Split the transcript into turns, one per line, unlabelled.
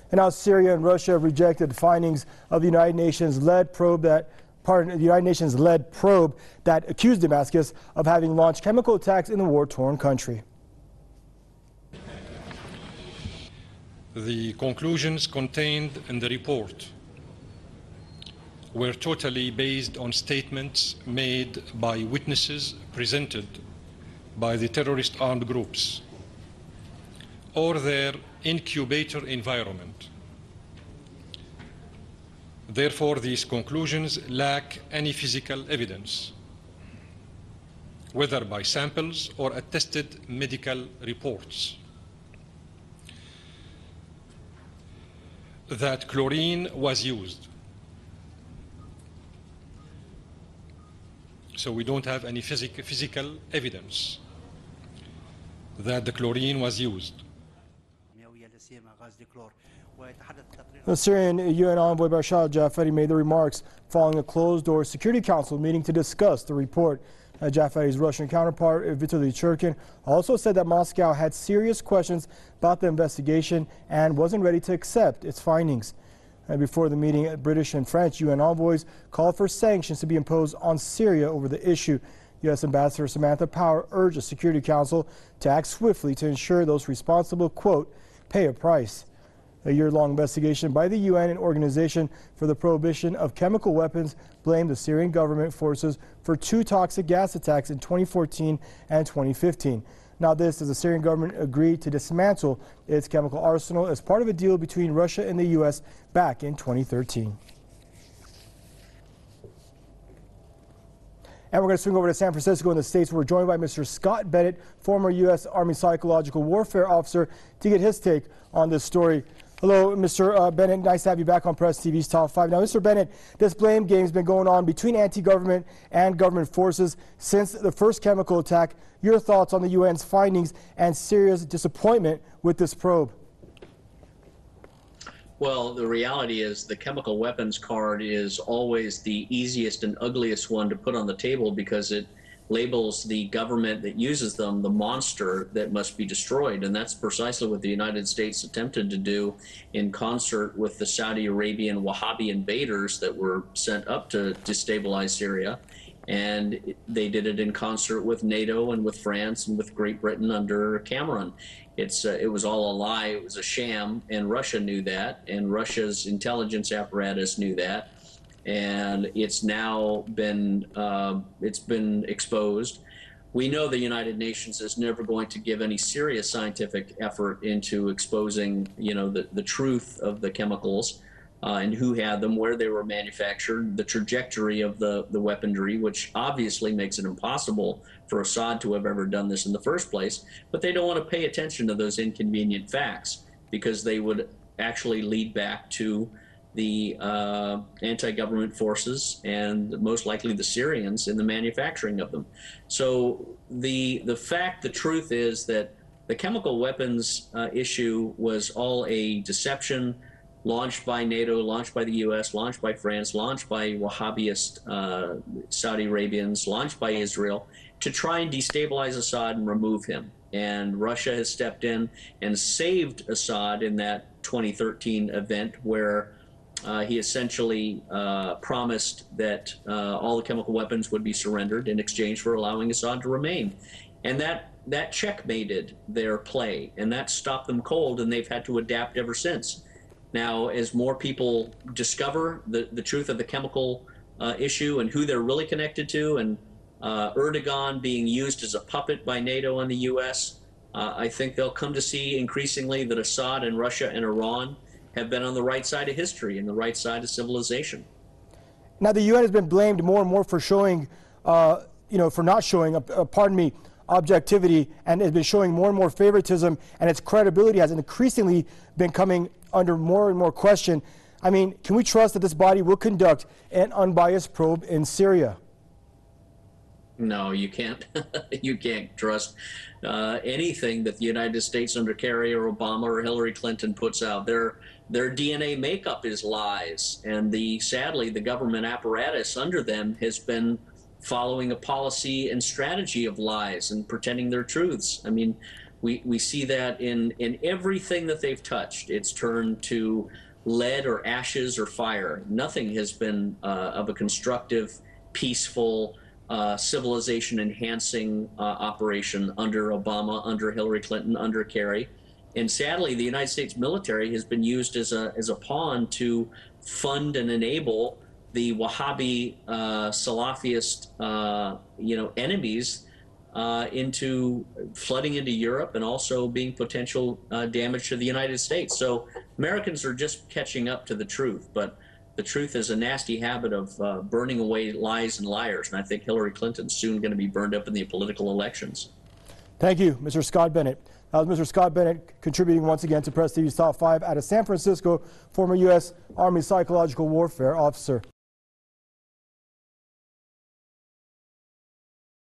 And now Syria and Russia have rejected findings of the United Nations-led probe that accused Damascus of having launched chemical attacks in the war-torn country.
The conclusions contained in the report were totally based on statements made by witnesses presented by the terrorist armed groups or their incubator environment. Therefore, these conclusions lack any physical evidence, whether by samples or attested medical reports, that chlorine was used. So we don't have any physical evidence that the chlorine was used.
The Syrian UN envoy Bashar al-Jafari made the remarks following a closed-door Security Council meeting to discuss the report. Jafari's Russian counterpart, Vitaly Churkin, also said that Moscow had serious questions about the investigation and wasn't ready to accept its findings. And before the meeting, British and French UN envoys called for sanctions to be imposed on Syria over the issue. U.S. Ambassador Samantha Power urged the Security Council to act swiftly to ensure those responsible, quote, pay a price. A year-long investigation by the UN and Organization for the Prohibition of Chemical Weapons blamed the Syrian government forces for 2 toxic gas attacks in 2014 and 2015. Now this as the Syrian government agreed to dismantle its chemical arsenal as part of a deal between Russia and the U.S. back in 2013. And we're going to swing over to San Francisco in the States. We're joined by Mr. Scott Bennett, former U.S. Army Psychological Warfare Officer, to get his take on this story. Hello, Mr. Bennett. Nice to have you back on Press TV's Top 5. Now, Mr. Bennett, this blame game has been going on between anti-government and government forces since the first chemical attack. Your thoughts on the UN's findings and Syria's disappointment with this probe?
Well, the reality is the chemical weapons card is always the easiest and ugliest one to put on the table because it labels the government that uses them the monster that must be destroyed. And that's precisely what the United States attempted to do in concert with the Saudi Arabian Wahhabi invaders that were sent up to destabilize Syria. And they did it in concert with NATO and with France and with Great Britain under Cameron. It was all a lie, it was a sham, and Russia knew that, and Russia's intelligence apparatus knew that. And it's now been exposed. We know the United Nations is never going to give any serious scientific effort into exposing, the truth of the chemicals and who had them, where they were manufactured, the trajectory of the weaponry, which obviously makes it impossible for Assad to have ever done this in the first place. But they don't want to pay attention to those inconvenient facts because they would actually lead back to the anti-government forces and most likely the Syrians in the manufacturing of them. So the truth is that the chemical weapons issue was all a deception launched by NATO, launched by the US, launched by France, launched by Wahhabist Saudi Arabians, launched by Israel to try and destabilize Assad and remove him. And Russia has stepped in and saved Assad in that 2013 event where he essentially promised that all the chemical weapons would be surrendered in exchange for allowing Assad to remain. And that checkmated their play, and that stopped them cold, and they've had to adapt ever since. Now, as more people discover the truth of the chemical issue and who they're really connected to, and Erdogan being used as a puppet by NATO and the US, I think they'll come to see increasingly that Assad and Russia and Iran have been on the right side of history and the right side of civilization.
Now, the UN has been blamed more and more for showing, for not showing, objectivity, and has been showing more and more favoritism, and its credibility has increasingly been coming under more and more question. I mean, can we trust that this body will conduct an unbiased probe in Syria?
No, you can't. You can't trust anything that the United States under Kerry or Obama or Hillary Clinton puts out. Their DNA makeup is lies, and sadly, the government apparatus under them has been following a policy and strategy of lies and pretending they're truths. I mean, We see that in everything that they've touched. It's turned to lead or ashes or fire. Nothing has been of a constructive, peaceful, civilization-enhancing operation under Obama, under Hillary Clinton, under Kerry. And sadly, the United States military has been used as a pawn to fund and enable the Wahhabi Salafist enemies into flooding into Europe and also being potential damage to the United States. So Americans are just catching up to the truth, but the truth is a nasty habit of burning away lies and liars, and I think Hillary Clinton's soon going to be burned up in the political elections.
Thank you, Mr. Scott Bennett. That was Mr. Scott Bennett contributing once again to Press TV's Top 5 out of San Francisco, former U.S. Army psychological warfare officer.